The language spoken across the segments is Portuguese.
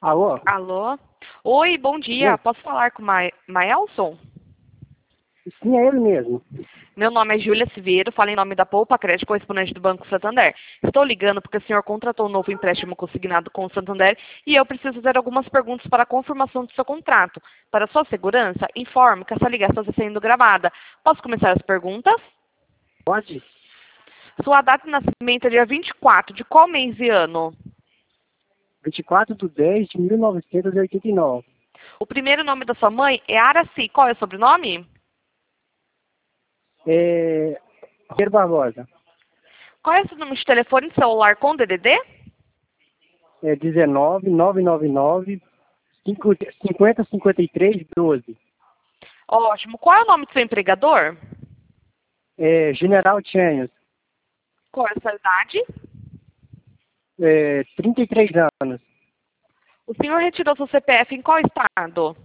Alô? Alô? Oi, bom dia. Oi. Posso falar com o Maelson? Sim, é ele mesmo. Meu nome é Júlia Siveiro, falo em nome da Poupa Crédito, correspondente do Banco Santander. Estou ligando porque o senhor contratou um novo empréstimo consignado com o Santander e eu preciso fazer algumas perguntas para a confirmação do seu contrato. Para sua segurança, informe que essa ligação está sendo gravada. Posso começar as perguntas? Pode? Sua data de nascimento é dia 24 de qual mês e ano? 24/10/1989. O primeiro nome da sua mãe é Araci. Qual é o sobrenome? Ribeiro Barbosa. Qual é o seu número de telefone celular com DDD? 19 999 50 53 12. Ótimo. Qual é o nome do seu empregador? General Tchenhos. Qual é a sua idade? 33 anos. O senhor retirou seu CPF em qual estado?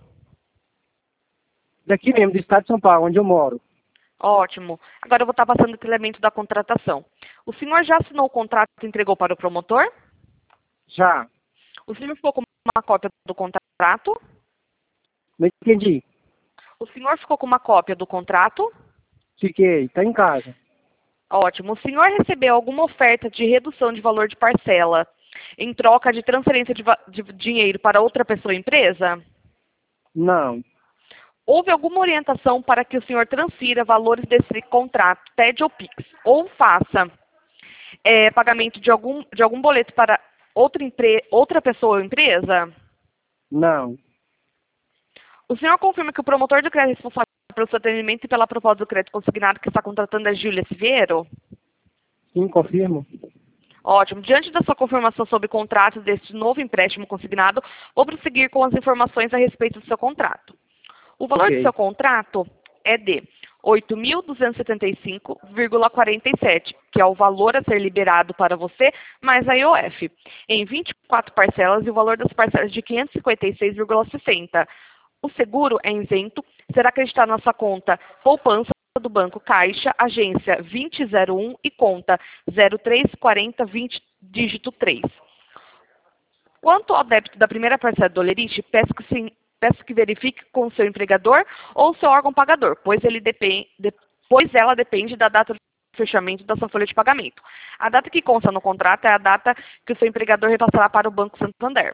Daqui mesmo, do estado de São Paulo, onde eu moro. Ótimo. Agora eu vou estar passando o detalhamento da contratação. O senhor já assinou o contrato e entregou para o promotor? Já. O senhor ficou com uma cópia do contrato? Não entendi. O senhor ficou com uma cópia do contrato? Fiquei. Tá em casa. Ótimo. O senhor recebeu alguma oferta de redução de valor de parcela em troca de transferência de dinheiro para outra pessoa ou empresa? Não. Houve alguma orientação para que o senhor transfira valores desse contrato, TED ou PIX, ou faça pagamento de algum boleto para outra pessoa ou empresa? Não. O senhor confirma que o promotor do crédito responsável pelo seu atendimento e pela proposta do crédito consignado que está contratando é Júlia Siveiro? Sim, confirmo. Ótimo. Diante da sua confirmação sobre o contrato deste novo empréstimo consignado, vou prosseguir com as informações a respeito do seu contrato. O valor do Ok. seu contrato é de R$ 8.275,47, que é o valor a ser liberado para você, mais a IOF, em 24 parcelas e o valor das parcelas de R$ 556,60. O seguro é isento, será acreditado na sua conta poupança do Banco Caixa, agência 2001 e conta 034020, dígito 3. Quanto ao débito da primeira parcela do Olerite, peço que verifique com o seu empregador ou seu órgão pagador, pois ela depende da data do fechamento da sua folha de pagamento. A data que consta no contrato é a data que o seu empregador repassará para o Banco Santander.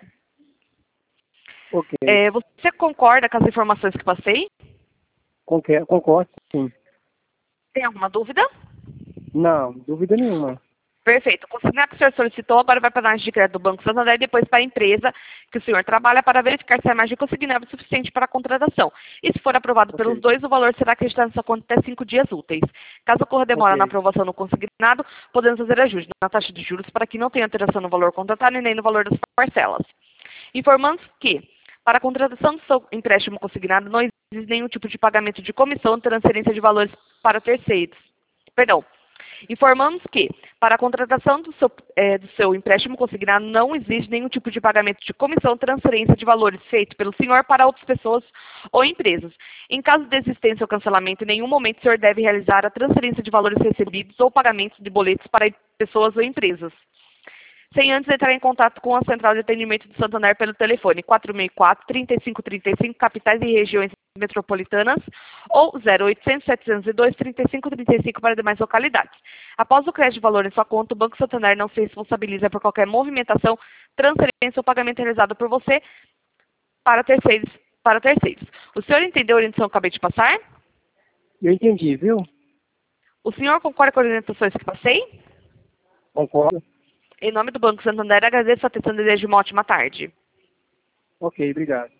Ok. Você concorda com as informações que passei? Concordo, sim. Tem alguma dúvida? Não, dúvida nenhuma. Perfeito. O consignado que o senhor solicitou agora vai para a análise de crédito do Banco Santander e depois para a empresa que o senhor trabalha para verificar se a margem consignada é suficiente para a contratação. E se for aprovado Ok. pelos dois, o valor será acreditado na sua conta até 5 dias úteis. Caso ocorra demora Ok. na aprovação do consignado, podemos fazer ajuste na taxa de juros para que não tenha alteração no valor contratado e nem no valor das parcelas. Informamos que, para a contratação do seu empréstimo consignado, não existe nenhum tipo de pagamento de comissão ou transferência de valores para terceiros. Perdão. Informamos que, para a contratação do seu empréstimo consignado, não existe nenhum tipo de pagamento de comissão ou transferência de valores feito pelo senhor para outras pessoas ou empresas. Em caso de existência ou cancelamento, em nenhum momento o senhor deve realizar a transferência de valores recebidos ou pagamentos de boletos para pessoas ou empresas, sem antes entrar em contato com a Central de Atendimento do Santander pelo telefone 464-3535, capitais e regiões metropolitanas, ou 0800-702-3535 para demais localidades. Após o crédito de valor em sua conta, o Banco Santander não se responsabiliza por qualquer movimentação, transferência ou pagamento realizado por você para terceiros. O senhor entendeu a orientação que eu acabei de passar? Eu entendi, viu? O senhor concorda com as orientações que passei? Concordo. Em nome do Banco Santander, agradeço a atenção e desejo uma ótima tarde. Ok, obrigado.